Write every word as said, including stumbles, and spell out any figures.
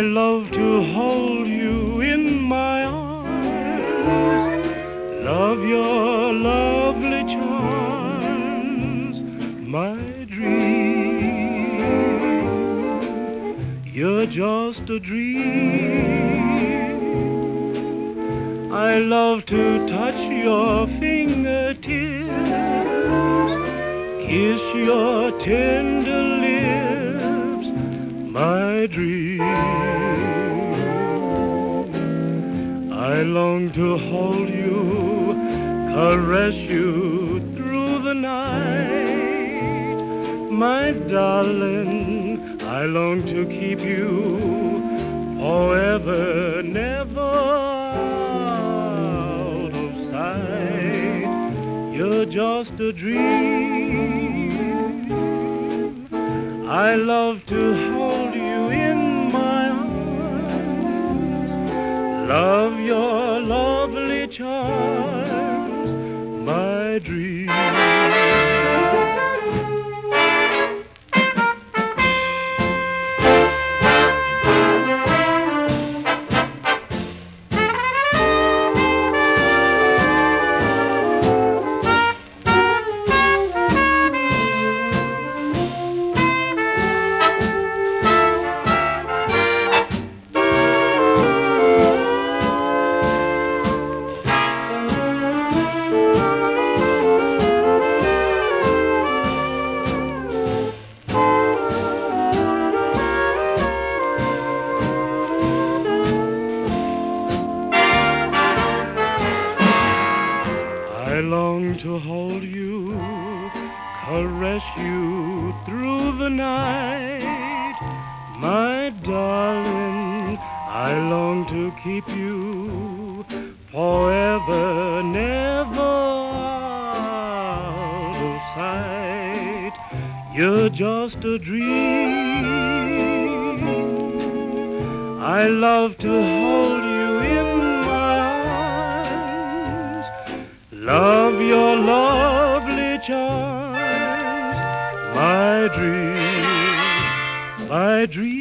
I love to hold you in my arms, love your lovely charms, my dream. You're just a dream. I love to touch your fingertips, kiss your tender lips, my dream. I long to hold you, caress you through the night, my darling. I long to keep you forever, never out of sight. You're just a dream. I love to hold you in my arms, love your lovely charms, my dream. I long to hold you, caress you through the night, my darling. I long to keep you forever, never out of sight. You're just a dream. I love to hold you in my arms, love your lovely charms, my dream, my dream.